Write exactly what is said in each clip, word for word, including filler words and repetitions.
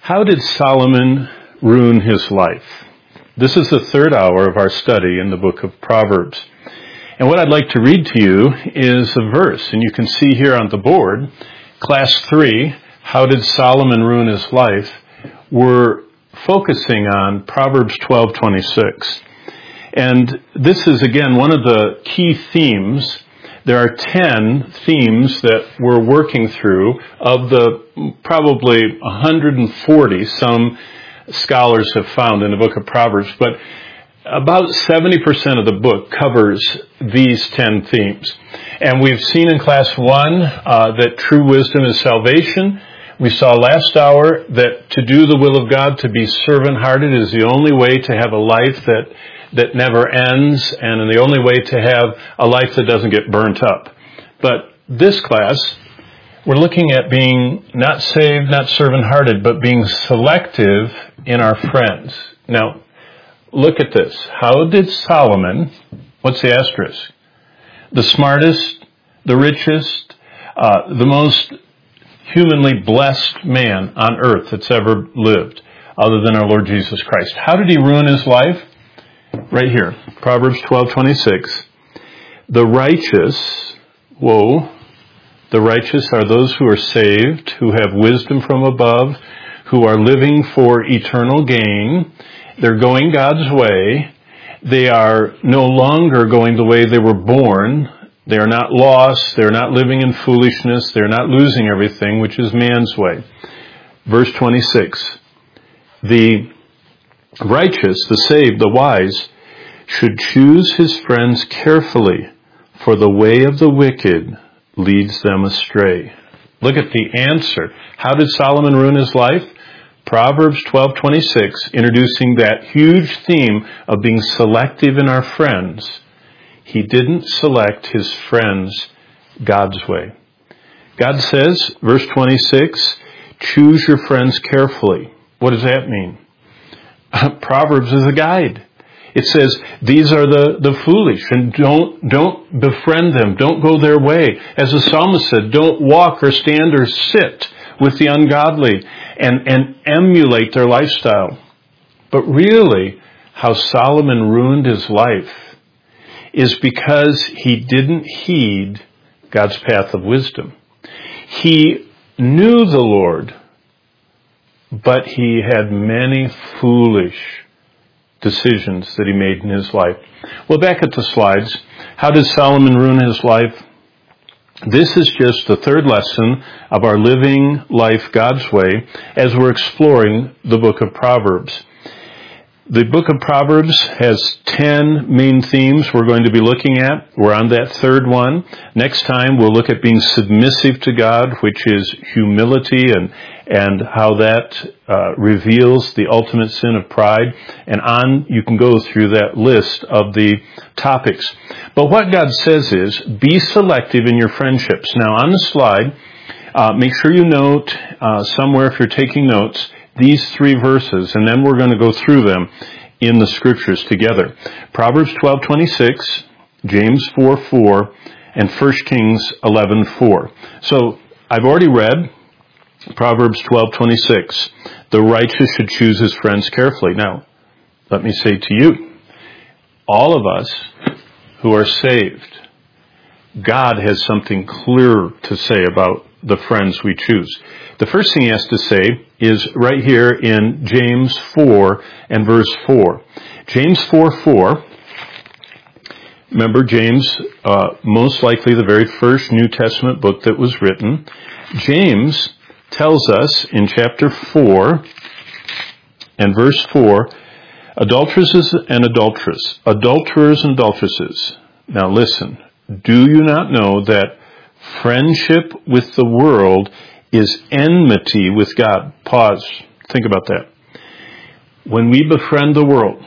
How did Solomon ruin his life? This is the third hour of our study in the book of Proverbs. And what I'd like to read to you is a verse, and you can see here on the board, class three, How did Solomon ruin his life? We're focusing on Proverbs twelve twenty-six. And this is, again, one of the key themes. There are ten themes that we're working through of the probably one hundred forty some scholars have found in the book of Proverbs, but about seventy percent of the book covers these ten themes. And we've seen in class one uh, that true wisdom is salvation. We saw last hour that to do the will of God, to be servant-hearted, is the only way to have a life that that never ends, and the only way to have a life that doesn't get burnt up. But this class, we're looking at being not saved, not servant-hearted, but being selective in our friends. Now, look at this. How did Solomon, what's the asterisk? The smartest, the richest, uh, the most humanly blessed man on earth that's ever lived, other than our Lord Jesus Christ. How did he ruin his life? Right here, Proverbs twelve twenty-six. The righteous, whoa, the righteous are those who are saved, who have wisdom from above, who are living for eternal gain. They're going God's way. They are no longer going the way they were born. They are not lost. They're not living in foolishness. They're not losing everything, which is man's way. Verse twenty-six. The righteous, the saved, the wise, should choose his friends carefully, for the way of the wicked leads them astray. Look at the answer. How did Solomon ruin his life? Proverbs twelve twenty-six, introducing that huge theme of being selective in our friends. He didn't select his friends God's way. God says, verse twenty-six, choose your friends carefully. What does that mean? Proverbs is a guide. It says, these are the, the foolish, and don't, don't befriend them. Don't go their way. As the psalmist said, don't walk or stand or sit with the ungodly and, and emulate their lifestyle. But really, how Solomon ruined his life is because he didn't heed God's path of wisdom. He knew the Lord, but he had many foolish decisions that he made in his life. Well, back at the slides, how did Solomon ruin his life? This is just the third lesson of our Living Life God's Way as we're exploring the book of Proverbs. The book of Proverbs has ten main themes we're going to be looking at. We're on that third one. Next time we'll look at being submissive to God, which is humility, and and how that uh, reveals the ultimate sin of pride. And on, you can go through that list of the topics. But what God says is, be selective in your friendships. Now, on the slide, uh, make sure you note uh, somewhere, if you're taking notes, these three verses, and then we're going to go through them in the scriptures together. Proverbs twelve twenty-six, James four four, and First Kings eleven four. So, I've already read Proverbs twelve twenty-six. The righteous should choose his friends carefully. Now, let me say to you, all of us who are saved, God has something clear to say about the friends we choose. The first thing he has to say is right here in James four and verse four. James four four. Remember, James, uh, most likely the very first New Testament book that was written. James tells us in chapter four and verse four, adulteresses and adulteress, adulterers and adulteresses. Now listen, do you not know that friendship with the world is enmity with God? Pause. Think about that. When we befriend the world,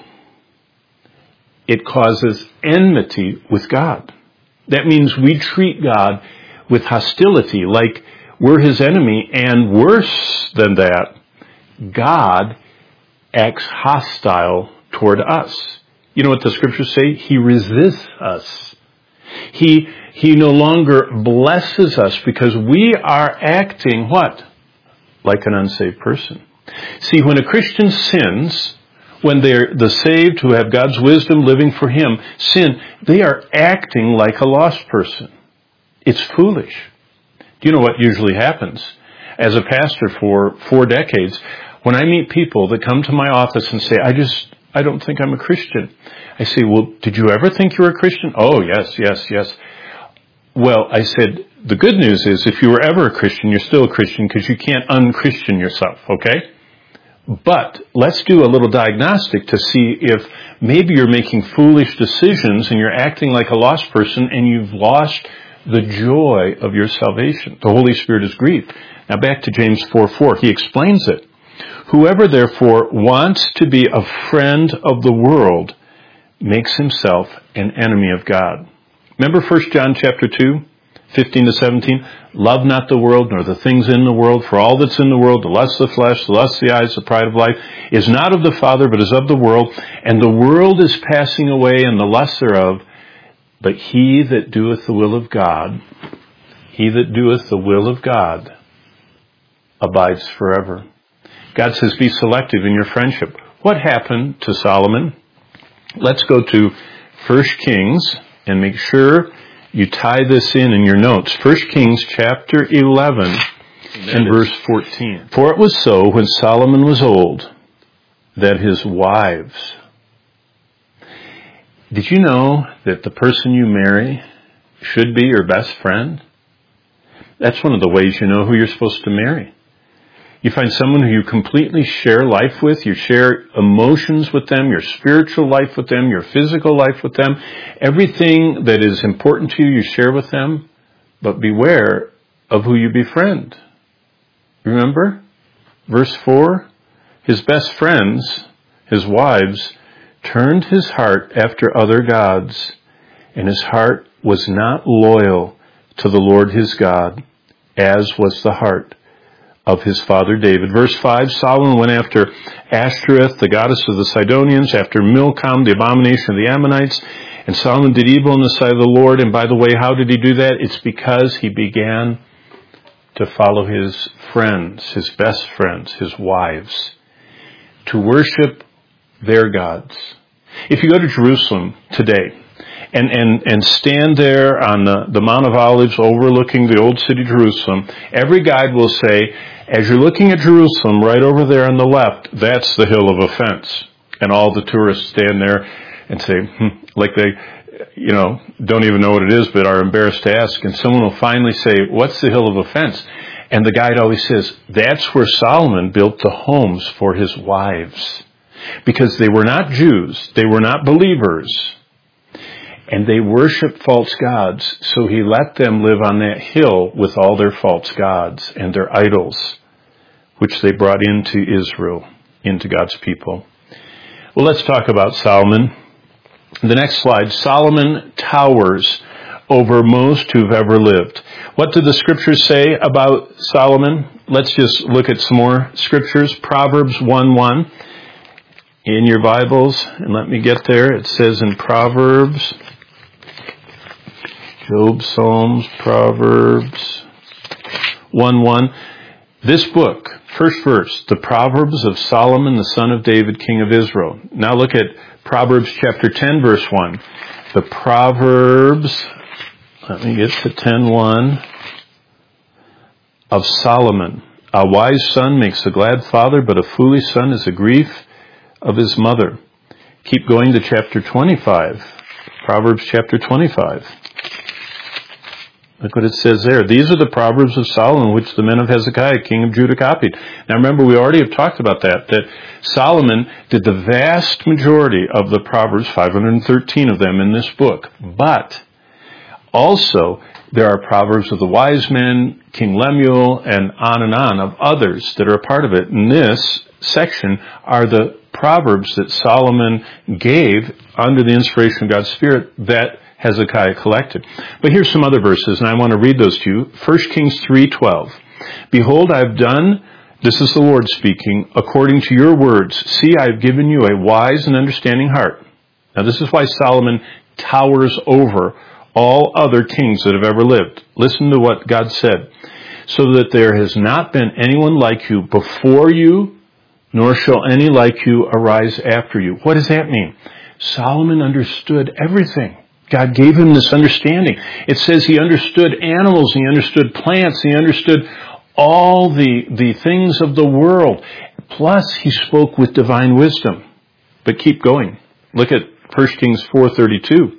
it causes enmity with God. That means we treat God with hostility, like we're his enemy, and worse than that, God acts hostile toward us. You know what the scriptures say? He resists us. He He no longer blesses us because we are acting what? Like an unsaved person. See, when a Christian sins, when they're the saved who have God's wisdom living for Him, sin, they are acting like a lost person. It's foolish. Do you know what usually happens? As a pastor for four decades, when I meet people that come to my office and say, I just, I don't think I'm a Christian. I say, well, did you ever think you were a Christian? Oh, yes, yes, yes. Well, I said, the good news is if you were ever a Christian, you're still a Christian because you can't un-Christian yourself, okay? But let's do a little diagnostic to see if maybe you're making foolish decisions and you're acting like a lost person and you've lost the joy of your salvation. The Holy Spirit is grieved. Now back to James four four. He explains it. Whoever therefore wants to be a friend of the world makes himself an enemy of God. Remember First John chapter two, fifteen to seventeen? Love not the world, nor the things in the world, for all that's in the world, the lust of the flesh, the lust of the eyes, the pride of life, is not of the Father, but is of the world. And the world is passing away, and the lust thereof. But he that doeth the will of God, he that doeth the will of God, abides forever. God says, be selective in your friendship. What happened to Solomon? Let's go to First Kings and make sure you tie this in in your notes. First Kings chapter eleven and verse fourteen. For it was so when Solomon was old that his wives... Did you know that the person you marry should be your best friend? That's one of the ways you know who you're supposed to marry. You find someone who you completely share life with, you share emotions with them, your spiritual life with them, your physical life with them. Everything that is important to you, you share with them. But beware of who you befriend. Remember? Verse four, his best friends, his wives, turned his heart after other gods, and his heart was not loyal to the Lord his God, as was the heart of his father David. Verse five, Solomon went after Ashtoreth, the goddess of the Sidonians, after Milcom, the abomination of the Ammonites, and Solomon did evil in the sight of the Lord. And by the way, how did he do that? It's because he began to follow his friends, his best friends, his wives, to worship their gods. If you go to Jerusalem today and, and, and stand there on the, the Mount of Olives overlooking the old city Jerusalem, every guide will say, as you're looking at Jerusalem right over there on the left, that's the hill of offense. And all the tourists stand there and say, hmm, like they, you know, don't even know what it is, but are embarrassed to ask. And someone will finally say, what's the hill of offense? And the guide always says, that's where Solomon built the homes for his wives. Because they were not Jews, they were not believers, and they worshiped false gods, so he let them live on that hill with all their false gods and their idols, which they brought into Israel, into God's people. Well, let's talk about Solomon. The next slide, Solomon towers over most who've ever lived. What do the scriptures say about Solomon? Let's just look at some more scriptures. Proverbs one one. In your Bibles, and let me get there, it says in Proverbs, Job, Psalms, Proverbs one one, this book, first verse, the Proverbs of Solomon, the son of David, king of Israel. Now look at Proverbs chapter ten, verse one. The Proverbs, let me get to ten one, of Solomon. A wise son makes a glad father, but a foolish son is a grief of his mother. Keep going to chapter twenty-five. Proverbs chapter twenty-five. Look what it says there. These are the Proverbs of Solomon, which the men of Hezekiah, king of Judah, copied. Now remember, we already have talked about that, that Solomon did the vast majority of the Proverbs, five hundred thirteen of them in this book. But also, there are Proverbs of the wise men, King Lemuel, and on and on of others that are a part of it. In this section are the Proverbs that Solomon gave under the inspiration of God's Spirit that Hezekiah collected. But here's some other verses, and I want to read those to you. First Kings three twelve. Behold, I have done, this is the Lord speaking, according to your words. See, I have given you a wise and understanding heart. Now this is why Solomon towers over all other kings that have ever lived. Listen to what God said. So that there has not been anyone like you before you nor shall any like you arise after you. What does that mean? Solomon understood everything. God gave him this understanding. It says he understood animals, he understood plants, he understood all the, the things of the world. Plus, he spoke with divine wisdom. But keep going. Look at First Kings four thirty-two.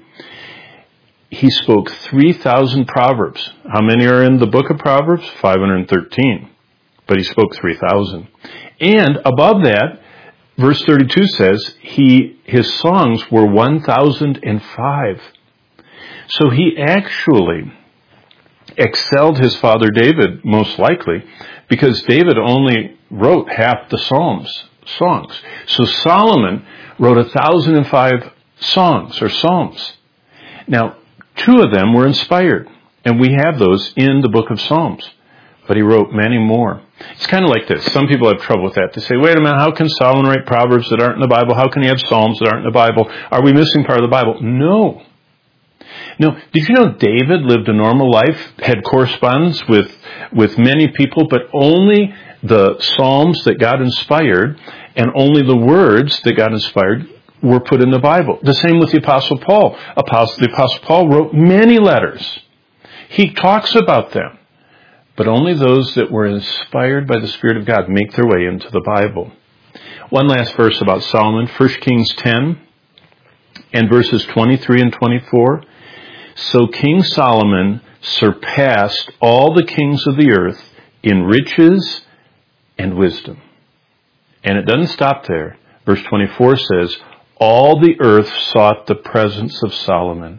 He spoke three thousand proverbs. How many are in the book of Proverbs? five hundred thirteen. But he spoke three thousand. And above that, verse thirty-two says, he his songs were one thousand five. So he actually excelled his father David, most likely, because David only wrote half the Psalms, songs. So Solomon wrote one thousand five songs or psalms. Now, two of them were inspired, and we have those in the book of Psalms. But he wrote many more. It's kind of like this. Some people have trouble with that. They say, wait a minute, how can Solomon write Proverbs that aren't in the Bible? How can he have Psalms that aren't in the Bible? Are we missing part of the Bible? No. No. Did you know David lived a normal life, had correspondence with, with many people, but only the Psalms that God inspired and only the words that God inspired were put in the Bible. The same with the Apostle Paul. Apostle, the Apostle Paul wrote many letters. He talks about them. But only those that were inspired by the Spirit of God make their way into the Bible. One last verse about Solomon, First Kings ten, and verses twenty-three and twenty-four. So King Solomon surpassed all the kings of the earth in riches and wisdom. And it doesn't stop there. Verse twenty-four says, all the earth sought the presence of Solomon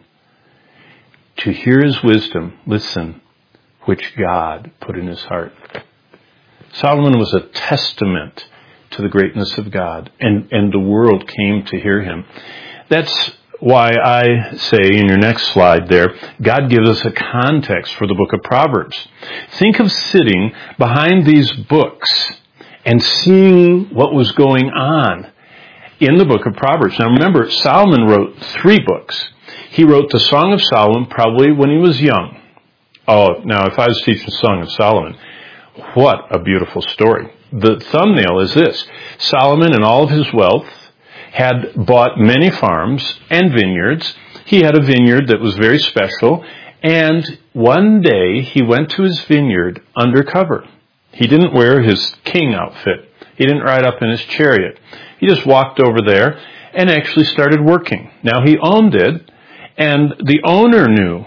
to hear his wisdom. Listen. Which God put in his heart. Solomon was a testament to the greatness of God, and, and the world came to hear him. That's why I say in your next slide there, God gives us a context for the book of Proverbs. Think of sitting behind these books and seeing what was going on in the book of Proverbs. Now remember, Solomon wrote three books. He wrote the Song of Solomon probably when he was young. Oh, now if I was teaching the Song of Solomon, what a beautiful story. The thumbnail is this. Solomon and all of his wealth had bought many farms and vineyards. He had a vineyard that was very special, and one day he went to his vineyard undercover. He didn't wear his king outfit. He didn't ride up in his chariot. He just walked over there and actually started working. Now he owned it, and the owner knew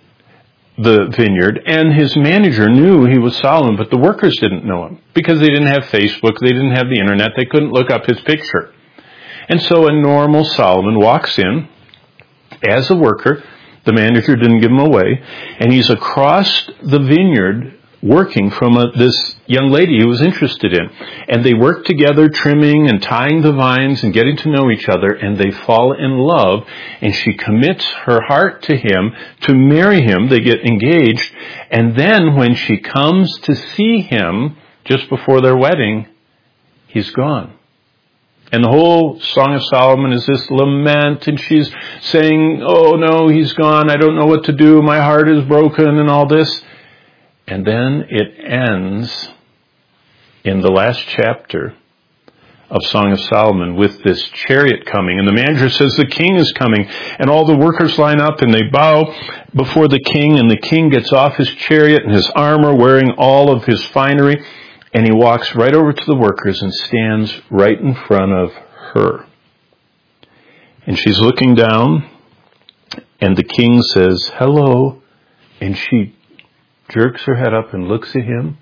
the vineyard, and his manager knew he was Solomon, but the workers didn't know him because they didn't have Facebook, they didn't have the internet, they couldn't look up his picture. And so a normal Solomon walks in as a worker. The manager didn't give him away, and he's across the vineyard working from a, this young lady he was interested in. And they work together, trimming and tying the vines and getting to know each other, and they fall in love, and she commits her heart to him to marry him. They get engaged, and then when she comes to see him just before their wedding, he's gone. And the whole Song of Solomon is this lament, and she's saying, oh no, he's gone, I don't know what to do, my heart is broken, and all this. And then it ends in the last chapter of Song of Solomon with this chariot coming. And the manager says the king is coming. And all the workers line up and they bow before the king. And the king gets off his chariot and his armor, wearing all of his finery. And he walks right over to the workers and stands right in front of her. And she's looking down. And the king says, hello. And she jerks her head up and looks at him,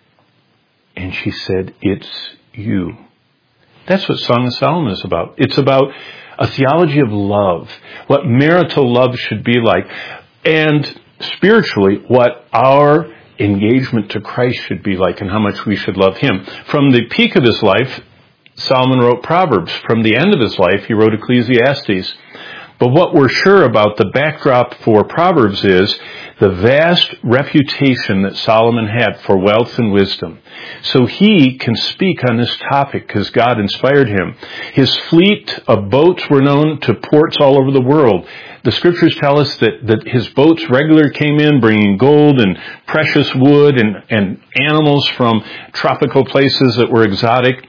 and she said, it's you. That's what Song of Solomon is about. It's about a theology of love, what marital love should be like, and spiritually, what our engagement to Christ should be like and how much we should love him. From the peak of his life, Solomon wrote Proverbs. From the end of his life, he wrote Ecclesiastes. But what we're sure about, the backdrop for Proverbs, is the vast reputation that Solomon had for wealth and wisdom. So he can speak on this topic because God inspired him. His fleet of boats were known to ports all over the world. The scriptures tell us that, that his boats regularly came in bringing gold and precious wood and, and animals from tropical places that were exotic.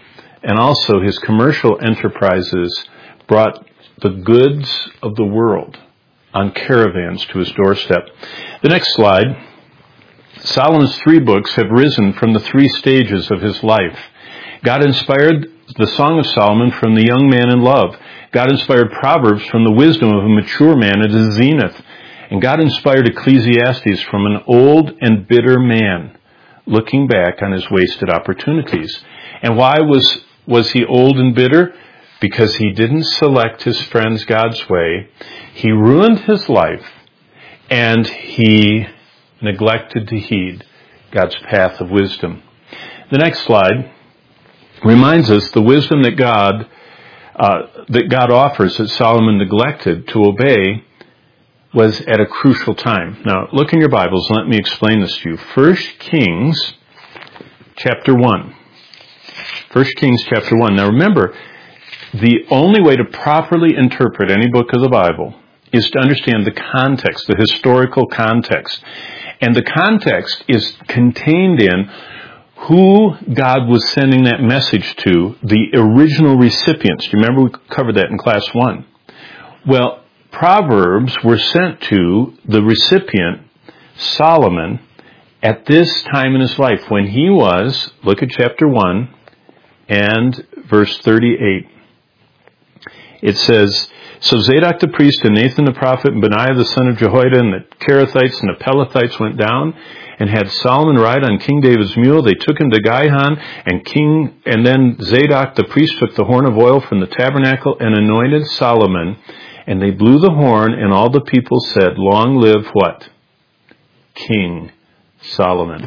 and also his commercial enterprises brought the goods of the world on caravans to his doorstep. The next slide. Solomon's three books have risen from the three stages of his life. God inspired the Song of Solomon from the young man in love. God inspired Proverbs from the wisdom of a mature man at his zenith. And God inspired Ecclesiastes from an old and bitter man looking back on his wasted opportunities. And why was, was he old and bitter? Because he didn't select his friends God's way. He ruined his life, and he neglected to heed God's path of wisdom. The next slide reminds us the wisdom that God uh, that God offers that Solomon neglected to obey was at a crucial time. Now, look in your Bibles and let me explain this to you. First Kings chapter one. First Kings chapter one. Now remember, the only way to properly interpret any book of the Bible is to understand the context, the historical context. And the context is contained in who God was sending that message to, the original recipients. Do you remember we covered that in class one? Well, Proverbs were sent to the recipient, Solomon, at this time in his life when he was, look at chapter one and verse thirty-eight. It says, So Zadok the priest and Nathan the prophet and Benaiah the son of Jehoiada and the Kerethites and the Pelethites went down and had Solomon ride on King David's mule. They took him to Gihon, and King, and then Zadok the priest took the horn of oil from the tabernacle and anointed Solomon. And they blew the horn, and all the people said, Long live what? King Solomon.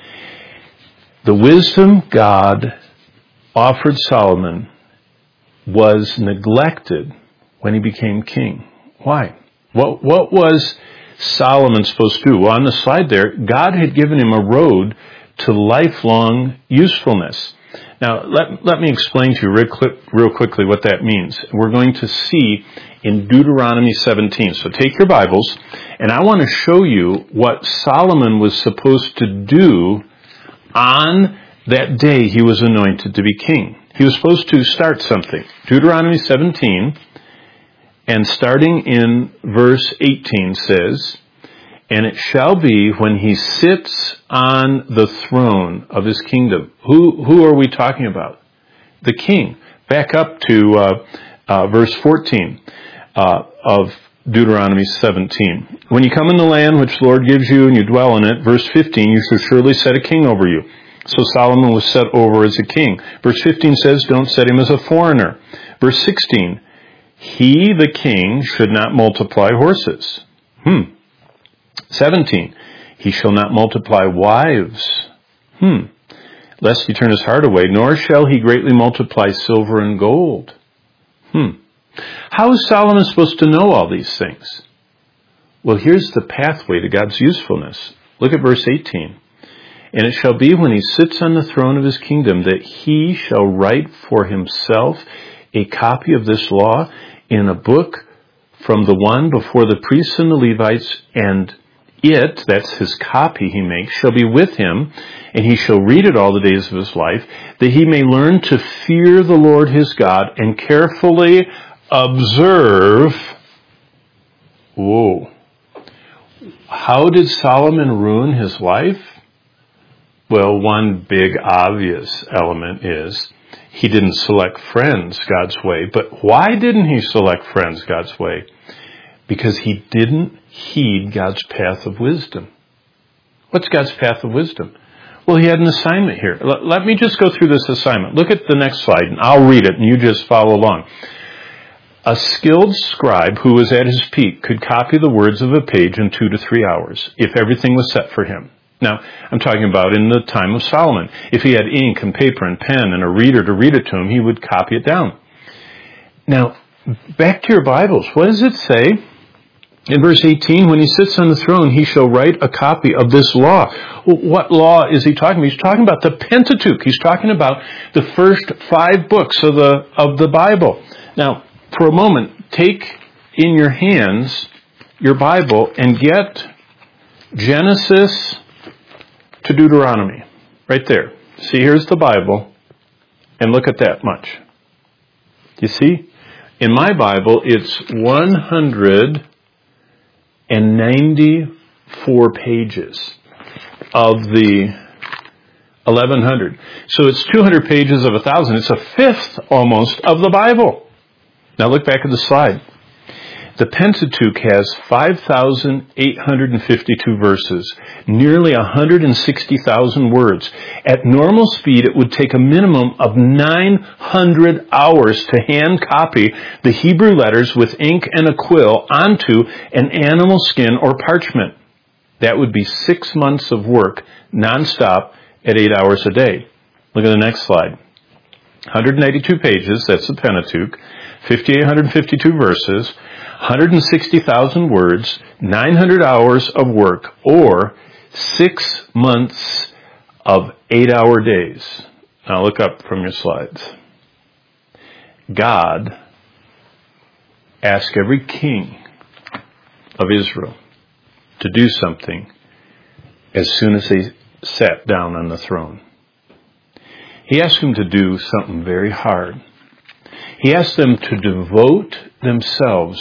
The wisdom God offered Solomon was neglected when he became king. Why? What, what was Solomon supposed to do? Well, on the slide there, God had given him a road to lifelong usefulness. Now, let, let me explain to you real, quick, real quickly what that means. We're going to see in Deuteronomy seventeen. So take your Bibles, and I want to show you what Solomon was supposed to do on that day he was anointed to be king. He was supposed to start something. Deuteronomy seventeen, and starting in verse eighteen says, And it shall be when he sits on the throne of his kingdom. Who, who are we talking about? The king. Back up to uh, uh, verse fourteen uh, of Deuteronomy seventeen. When you come in the land which the Lord gives you and you dwell in it, verse fifteen, you shall surely set a king over you. So Solomon was set over as a king. Verse fifteen says, don't set him as a foreigner. Verse sixteen, he, the king, should not multiply horses. Hmm. seventeen, he shall not multiply wives. Hmm. Lest he turn his heart away, nor shall he greatly multiply silver and gold. Hmm. How is Solomon supposed to know all these things? Well, here's the pathway to God's usefulness. Look at verse eighteen. And it shall be when he sits on the throne of his kingdom that he shall write for himself a copy of this law in a book from the one before the priests and the Levites, and it, that's his copy he makes, shall be with him, and he shall read it all the days of his life, that he may learn to fear the Lord his God and carefully observe. Whoa. How did Solomon ruin his life? Well, one big obvious element is he didn't select friends God's way. But why didn't he select friends God's way? Because he didn't heed God's path of wisdom. What's God's path of wisdom? Well, he had an assignment here. Let, let me just go through this assignment. Look at the next slide, and I'll read it, and you just follow along. A skilled scribe who was at his peak could copy the words of a page in two to three hours if everything was set for him. Now, I'm talking about in the time of Solomon. If he had ink and paper and pen and a reader to read it to him, he would copy it down. Now, back to your Bibles. What does it say? In verse eighteen, when he sits on the throne, he shall write a copy of this law. Well, what law is he talking about? He's talking about the Pentateuch. He's talking about the first five books of the, of the Bible. Now, for a moment, take in your hands your Bible and get Genesis to Deuteronomy. Right there. See, here's the Bible. And look at that much. You see? In my Bible, it's one hundred ninety-four pages of the eleven hundred. So it's two hundred pages of one thousand. It's a fifth almost of the Bible. Now look back at the slide. The Pentateuch has five thousand eight hundred fifty-two verses, nearly one hundred sixty thousand words. At normal speed, it would take a minimum of nine hundred hours to hand copy the Hebrew letters with ink and a quill onto an animal skin or parchment. That would be six months of work, nonstop, at eight hours a day. Look at the next slide. one hundred eighty-two pages, that's the Pentateuch, five thousand eight hundred fifty-two verses, one hundred sixty thousand words, nine hundred hours of work, or six months of eight-hour days. Now look up from your slides. God asked every king of Israel to do something as soon as they sat down on the throne. He asked them to do something very hard. He asked them to devote themselves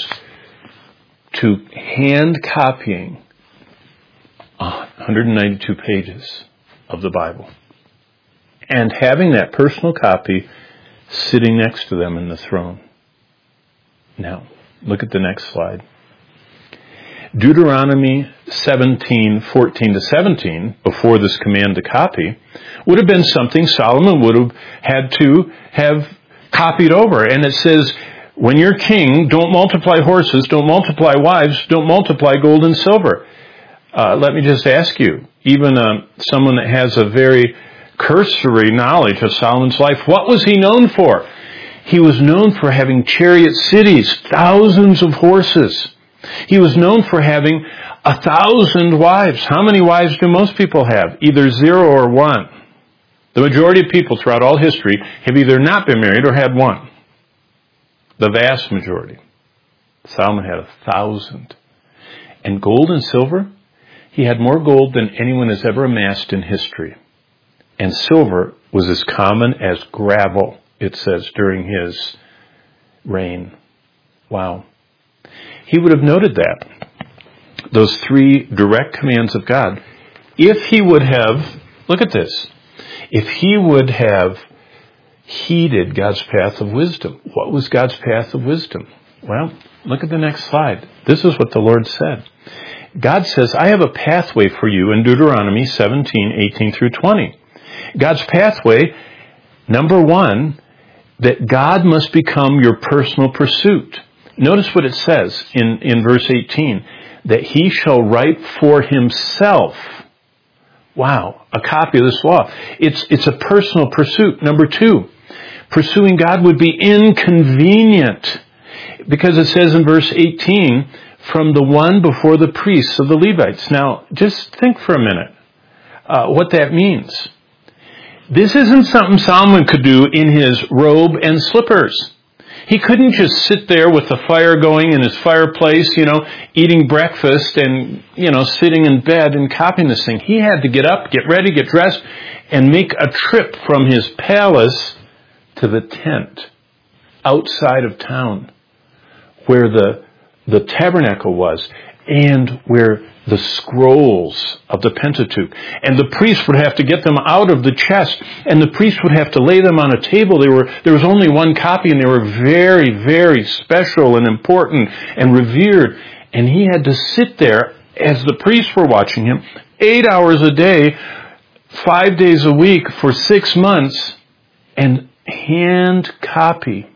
to hand copying one hundred ninety-two pages of the Bible and having that personal copy sitting next to them in the throne. Now, look at the next slide. Deuteronomy seventeen, fourteen to seventeen, before this command to copy, would have been something Solomon would have had to have copied over. And it says, when you're king, don't multiply horses, don't multiply wives, don't multiply gold and silver. Uh, let me just ask you, even uh, someone that has a very cursory knowledge of Solomon's life, what was he known for? He was known for having chariot cities, thousands of horses. He was known for having a thousand wives. How many wives do most people have? Either zero or one. The majority of people throughout all history have either not been married or had one. The vast majority. Solomon had a thousand. And gold and silver? He had more gold than anyone has ever amassed in history. And silver was as common as gravel, it says, during his reign. Wow. He would have noted that. Those three direct commands of God. If he would have, look at this, if he would have heeded God's path of wisdom. What was God's path of wisdom? Well, look at the next slide. This is what the Lord said. God says, I have a pathway for you in Deuteronomy seventeen, eighteen through twenty. God's pathway, number one, that God must become your personal pursuit. Notice what it says in, in verse eighteen, that he shall write for himself. Wow, a copy of this law. It's, it's a personal pursuit. Number two, pursuing God would be inconvenient because it says in verse eighteen, from the one before the priests of the Levites. Now, just think for a minute uh, what that means. This isn't something Solomon could do in his robe and slippers. He couldn't just sit there with the fire going in his fireplace, you know, eating breakfast and, you know, sitting in bed and copying this thing. He had to get up, get ready, get dressed, and make a trip from his palace to the tent outside of town where the, the tabernacle was and where the scrolls of the Pentateuch. And the priest would have to get them out of the chest, and the priest would have to lay them on a table. They were, there was only one copy, and they were very, very special and important and revered. And he had to sit there, as the priests were watching him, eight hours a day, five days a week for six months, and hand copy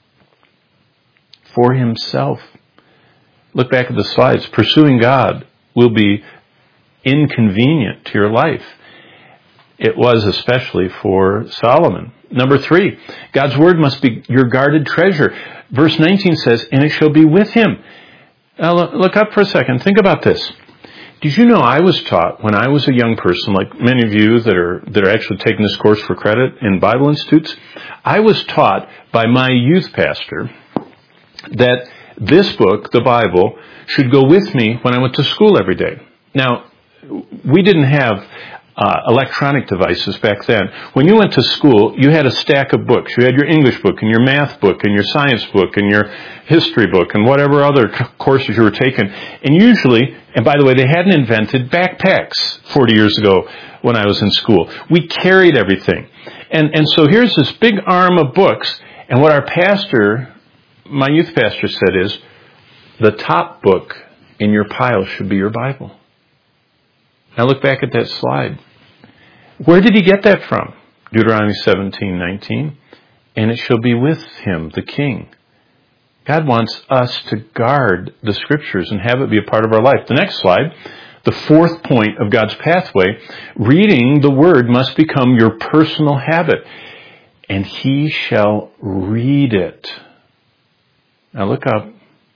for himself. Look back at the slides. Pursuing God will be inconvenient to your life. It was especially for Solomon. Number three, God's word must be your guarded treasure. Verse nineteen says, and it shall be with him. Now look up for a second. Think about this. Did you know I was taught when I was a young person, like many of you that are that are actually taking this course for credit in Bible institutes, I was taught by my youth pastor that this book, the Bible, should go with me when I went to school every day. Now, we didn't have uh, electronic devices back then. When you went to school, you had a stack of books. You had your English book and your math book and your science book and your history book and whatever other courses you were taking. And usually, and by the way, they hadn't invented backpacks forty years ago when I was in school. We carried everything. And, and so here's this big arm of books. And what our pastor, my youth pastor, said is, the top book in your pile should be your Bible. Now look back at that slide. Where did he get that from? Deuteronomy seventeen nineteen. And it shall be with him, the king. God wants us to guard the Scriptures and have it be a part of our life. The next slide, the fourth point of God's pathway, reading the Word must become your personal habit. And he shall read it. Now look up.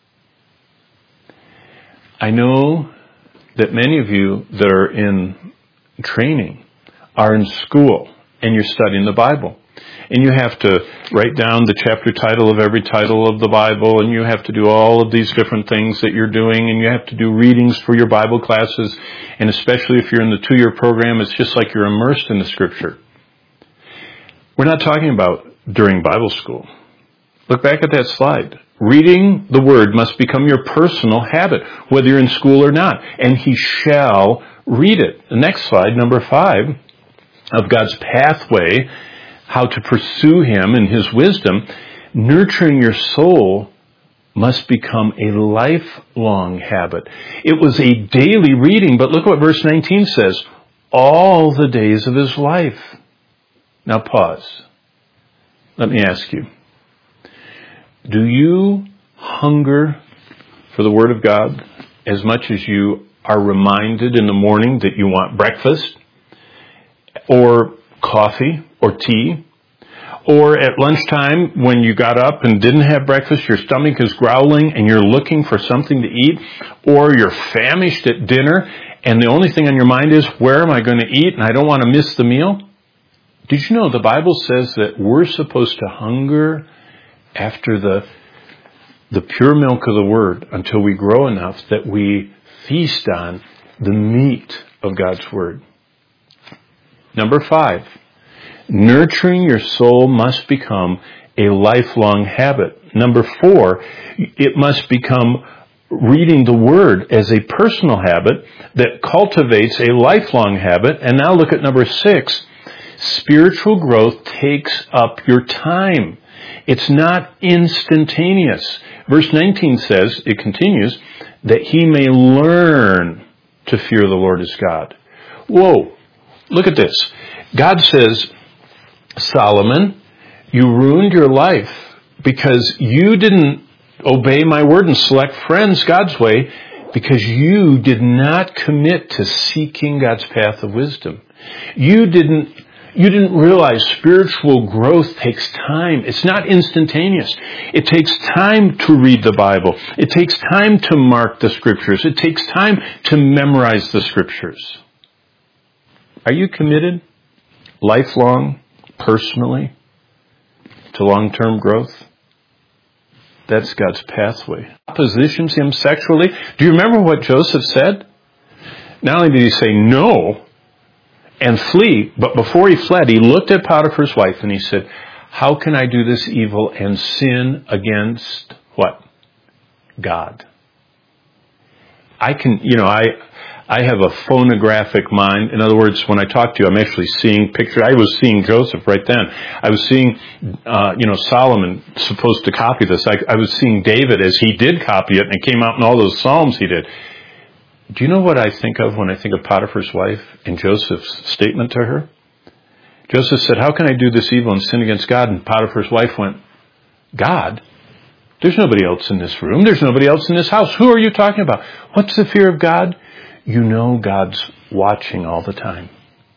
I know that many of you that are in training are in school and you're studying the Bible. And you have to write down the chapter title of every title of the Bible, and you have to do all of these different things that you're doing, and you have to do readings for your Bible classes, and especially if you're in the two-year program, it's just like you're immersed in the Scripture. We're not talking about during Bible school. Look back at that slide. Reading the Word must become your personal habit, whether you're in school or not. And he shall read it. The next slide, number five, of God's pathway, how to pursue him and his wisdom. Nurturing your soul must become a lifelong habit. It was a daily reading, but look what verse nineteen says. All the days of his life. Now pause. Let me ask you. Do you hunger for the Word of God as much as you are reminded in the morning that you want breakfast or coffee or tea? Or at lunchtime when you got up and didn't have breakfast, your stomach is growling and you're looking for something to eat? Or you're famished at dinner and the only thing on your mind is, where am I going to eat and I don't want to miss the meal? Did you know the Bible says that we're supposed to hunger after the the pure milk of the Word until we grow enough that we feast on the meat of God's Word? Number five, nurturing your soul must become a lifelong habit. Number four, it must become reading the Word as a personal habit that cultivates a lifelong habit. And now look at number six. Spiritual growth takes up your time. It's not instantaneous. Verse nineteen says, it continues, that he may learn to fear the Lord his God. Whoa, look at this. God says, Solomon, you ruined your life because you didn't obey my word and select friends God's way, because you did not commit to seeking God's path of wisdom. You didn't You didn't realize spiritual growth takes time. It's not instantaneous. It takes time to read the Bible. It takes time to mark the Scriptures. It takes time to memorize the Scriptures. Are you committed, lifelong, personally, to long-term growth? That's God's pathway. Oppositions him sexually. Do you remember what Joseph said? Not only did he say no and flee, but before he fled, he looked at Potiphar's wife and he said, how can I do this evil and sin against what? God. I can, you know, I I have a phonographic mind. In other words, when I talk to you, I'm actually seeing pictures. I was seeing Joseph right then. I was seeing, uh, you know, Solomon supposed to copy this. I, I was seeing David as he did copy it, and it came out in all those Psalms he did. Do you know what I think of when I think of Potiphar's wife and Joseph's statement to her? Joseph said, how can I do this evil and sin against God? And Potiphar's wife went, God? There's nobody else in this room. There's nobody else in this house. Who are you talking about? What's the fear of God? You know God's watching all the time.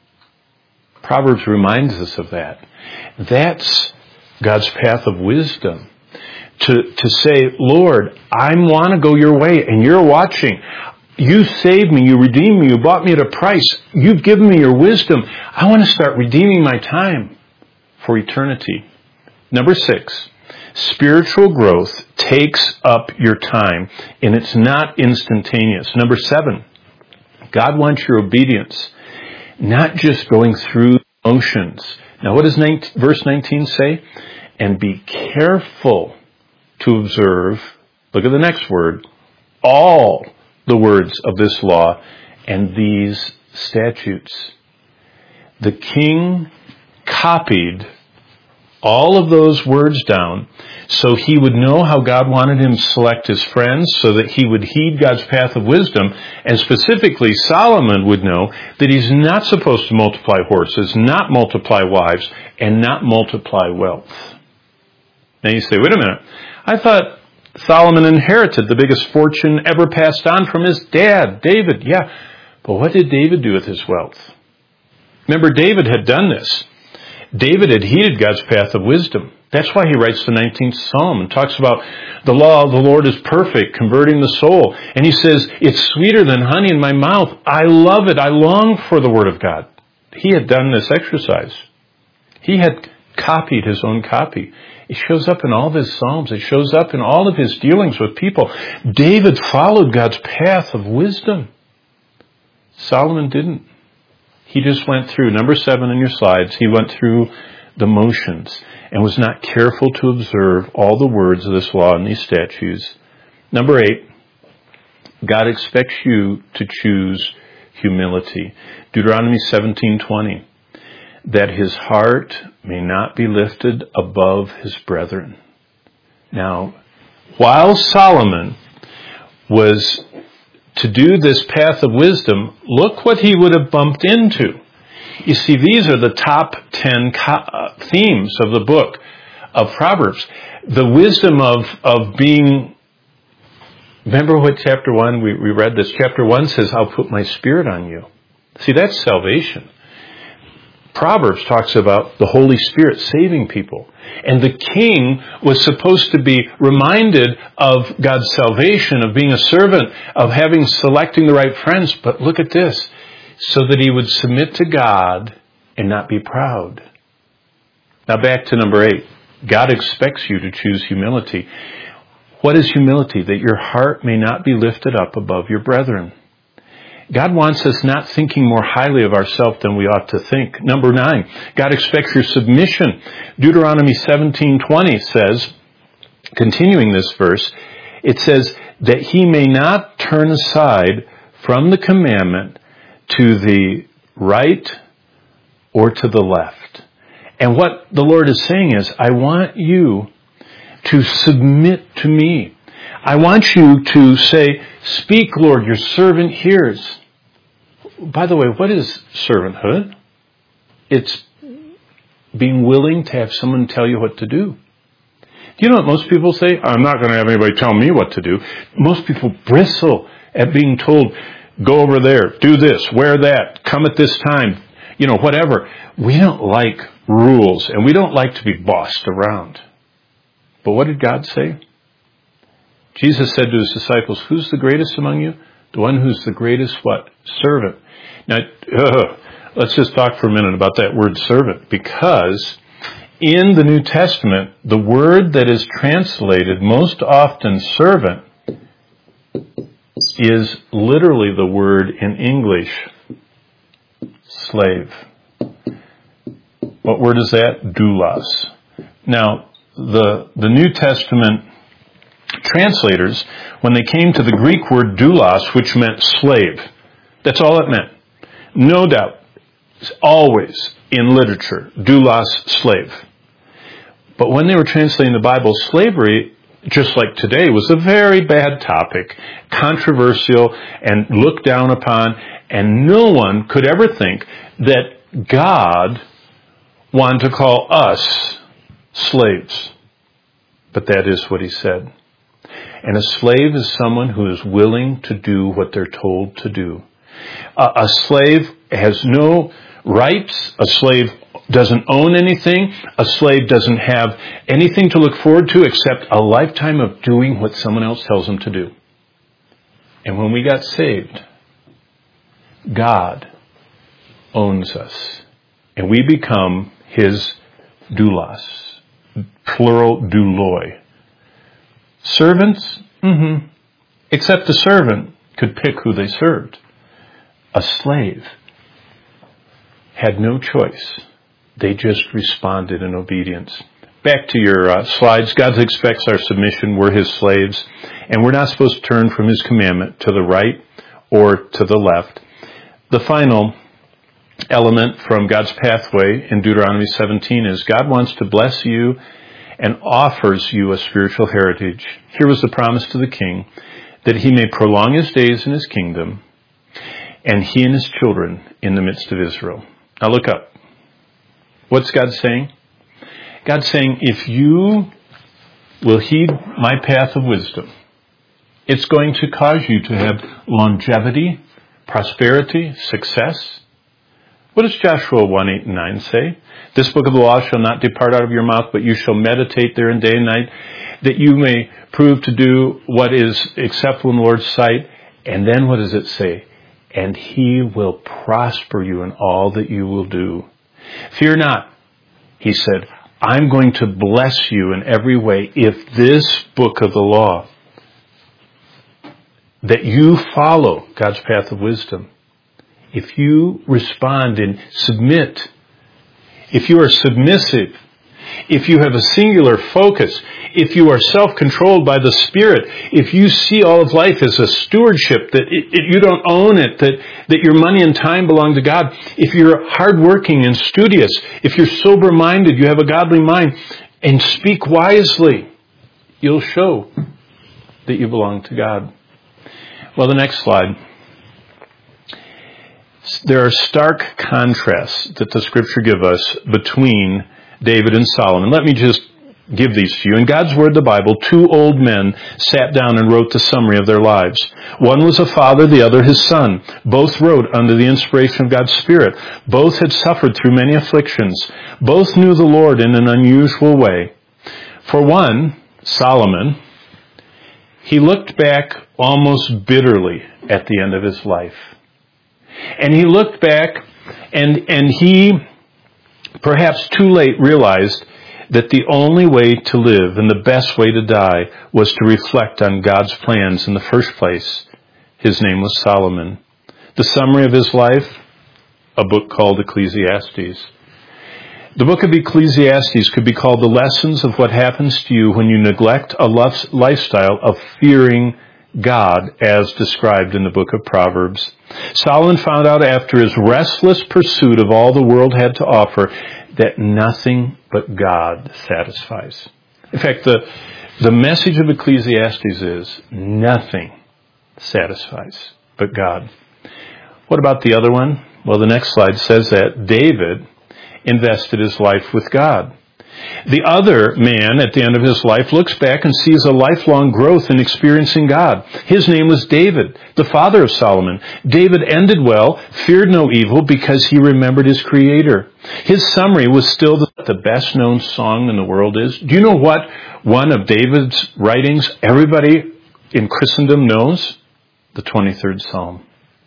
Proverbs reminds us of that. That's God's path of wisdom. To, to say, Lord, I want to go your way and you're watching. You saved me, you redeemed me, you bought me at a price. You've given me your wisdom. I want to start redeeming my time for eternity. Number six, spiritual growth takes up your time, and it's not instantaneous. Number seven, God wants your obedience not just going through motions. Now what does nineteen, verse nineteen say? And be careful to observe, look at the next word, all the words of this law and these statutes. The king copied all of those words down so he would know how God wanted him to select his friends, so that he would heed God's path of wisdom. And specifically, Solomon would know that he's not supposed to multiply horses, not multiply wives, and not multiply wealth. Now you say, wait a minute, I thought Solomon inherited the biggest fortune ever passed on from his dad, David. Yeah, but what did David do with his wealth? Remember, David had done this. David had heeded God's path of wisdom. That's why he writes the nineteenth Psalm and talks about the law of the Lord is perfect, converting the soul. And he says, it's sweeter than honey in my mouth. I love it. I long for the word of God. He had done this exercise. He had copied his own copy. It shows up in all of his Psalms. It shows up in all of his dealings with people. David followed God's path of wisdom. Solomon didn't. He just went through, number seven in your slides, he went through the motions and was not careful to observe all the words of this law and these statutes. Number eight, God expects you to choose humility. Deuteronomy seventeen twenty, that his heart may not be lifted above his brethren. Now, while Solomon was to do this path of wisdom, look what he would have bumped into. You see, these are the top ten co- themes of the book of Proverbs. The wisdom of, of being, remember what chapter one, we, we read this, chapter one says, I'll put my spirit on you. See, that's salvation. Proverbs talks about the Holy Spirit saving people. And the king was supposed to be reminded of God's salvation, of being a servant, of having, selecting the right friends. But look at this, so that he would submit to God and not be proud. Now back to number eight. God expects you to choose humility. What is humility? That your heart may not be lifted up above your brethren. God wants us not thinking more highly of ourselves than we ought to think. Number nine, God expects your submission. Deuteronomy seventeen twenty says, continuing this verse, it says, that he may not turn aside from the commandment to the right or to the left. And what the Lord is saying is, I want you to submit to me. I want you to say, speak, Lord, your servant hears. By the way, what is servanthood? It's being willing to have someone tell you what to do. Do you know what most people say? I'm not going to have anybody tell me what to do. Most people bristle at being told, go over there, do this, wear that, come at this time, you know, whatever. We don't like rules, and we don't like to be bossed around. But what did God say? Jesus said to his disciples, who's the greatest among you? The one who's the greatest what? Servant. Now, uh, let's just talk for a minute about that word servant, because in the New Testament, the word that is translated most often servant is literally the word in English, slave. What word is that? Doulos. Now, the, the New Testament translators, when they came to the Greek word doulos, which meant slave, that's all it meant. No doubt, it's always in literature, doulos, slave. But when they were translating the Bible, slavery, just like today, was a very bad topic, controversial and looked down upon, and no one could ever think that God wanted to call us slaves. But that is what he said. And a slave is someone who is willing to do what they're told to do. Uh, a slave has no rights. A slave doesn't own anything. A slave doesn't have anything to look forward to except a lifetime of doing what someone else tells them to do. And when we got saved, God owns us. And we become his doulos, plural douloi. Servants? Mm-hmm. Except the servant could pick who they served. A slave had no choice. They just responded in obedience. Back to your uh, slides. God expects our submission. We're his slaves. And we're not supposed to turn from his commandment to the right or to the left. The final element from God's pathway in Deuteronomy seventeen is God wants to bless you and offers you a spiritual heritage. Here was the promise to the king that he may prolong his days in his kingdom and he and his children in the midst of Israel. Now look up. What's God saying? God's saying, if you will heed my path of wisdom, it's going to cause you to have longevity, prosperity, success. What does Joshua one, eight and nine say? This book of the law shall not depart out of your mouth, but you shall meditate therein day and night, that you may prove to do what is acceptable in the Lord's sight. And then what does it say? And he will prosper you in all that you will do. Fear not, he said, I'm going to bless you in every way if this book of the law, that you follow God's path of wisdom, if you respond and submit, if you are submissive, if you have a singular focus, if you are self-controlled by the Spirit, if you see all of life as a stewardship, that it, it, you don't own it, that, that your money and time belong to God, if you're hardworking and studious, if you're sober-minded, you have a godly mind, and speak wisely, you'll show that you belong to God. Well, the next slide. There are stark contrasts that the Scripture give us between David and Solomon. Let me just give these to you. In God's Word, the Bible, two old men sat down and wrote the summary of their lives. One was a father, the other his son. Both wrote under the inspiration of God's Spirit. Both had suffered through many afflictions. Both knew the Lord in an unusual way. For one, Solomon, he looked back almost bitterly at the end of his life. And he looked back and, and he, perhaps too late, realized that the only way to live and the best way to die was to reflect on God's plans in the first place. His name was Solomon. The summary of his life, a book called Ecclesiastes. The book of Ecclesiastes could be called the lessons of what happens to you when you neglect a lifestyle of fearing God as described in the book of Proverbs. Solomon found out after his restless pursuit of all the world had to offer that nothing but God satisfies. In fact, the, the message of Ecclesiastes is nothing satisfies but God. What about the other one? Well, the next slide says that David invested his life with God. The other man at the end of his life looks back and sees a lifelong growth in experiencing God. His name was David, the father of Solomon. David ended well, feared no evil because he remembered his Creator. His summary was still that the best known song in the world is. Do you know what one of David's writings everybody in Christendom knows? The twenty-third Psalm.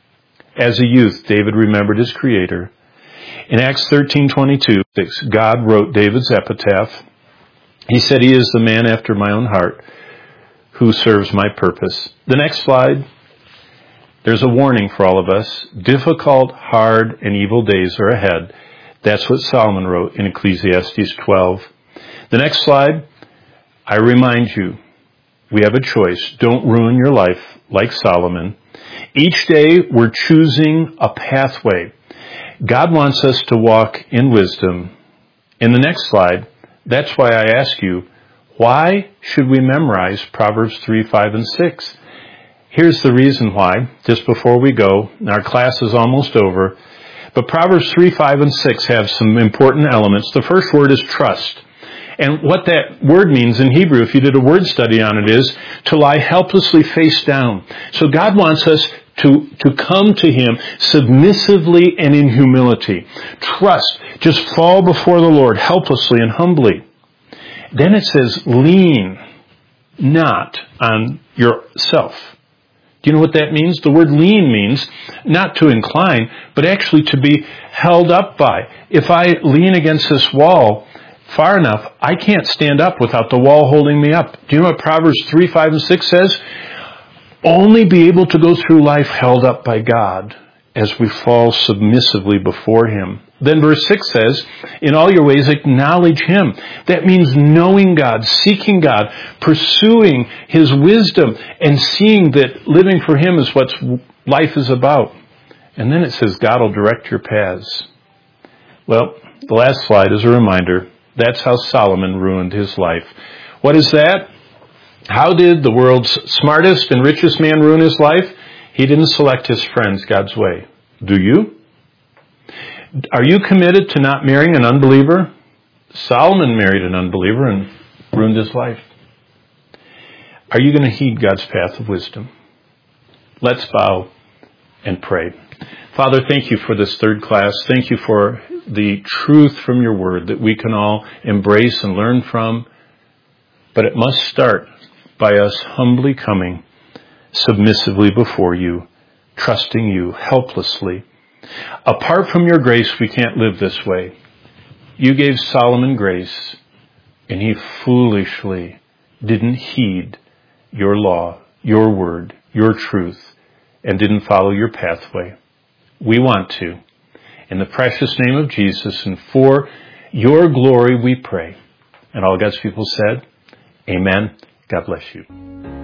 As a youth, David remembered his Creator. In Acts thirteen twenty-two, God wrote David's epitaph. He said, he is the man after my own heart who serves my purpose. The next slide, there's a warning for all of us. Difficult, hard, and evil days are ahead. That's what Solomon wrote in Ecclesiastes twelve. The next slide, I remind you, we have a choice. Don't ruin your life like Solomon. Each day we're choosing a pathway. God wants us to walk in wisdom. In the next slide, that's why I ask you, why should we memorize Proverbs three, five, and six? Here's the reason why, just before we go. Our class is almost over. But Proverbs three, five, and six have some important elements. The first word is trust. And what that word means in Hebrew, if you did a word study on it, is to lie helplessly face down. So God wants us to, to come to Him submissively and in humility. Trust. Just fall before the Lord helplessly and humbly. Then it says, lean not on yourself. Do you know what that means? The word lean means not to incline, but actually to be held up by. If I lean against this wall far enough, I can't stand up without the wall holding me up. Do you know what Proverbs three, five, and six says? Only be able to go through life held up by God as we fall submissively before Him. Then verse six says, in all your ways acknowledge Him. That means knowing God, seeking God, pursuing His wisdom, and seeing that living for Him is what life is about. And then it says God will direct your paths. Well, the last slide is a reminder. That's how Solomon ruined his life. What is that? How did the world's smartest and richest man ruin his life? He didn't select his friends God's way. Do you? Are you committed to not marrying an unbeliever? Solomon married an unbeliever and ruined his life. Are you going to heed God's path of wisdom? Let's bow and pray. Father, thank you for this third class. Thank you for the truth from your word that we can all embrace and learn from. But it must start by us humbly coming submissively before you, trusting you helplessly. Apart from your grace, we can't live this way. You gave Solomon grace, and he foolishly didn't heed your law, your word, your truth, and didn't follow your pathway. We want to. In the precious name of Jesus and for your glory we pray. And all God's people said, Amen. God bless you.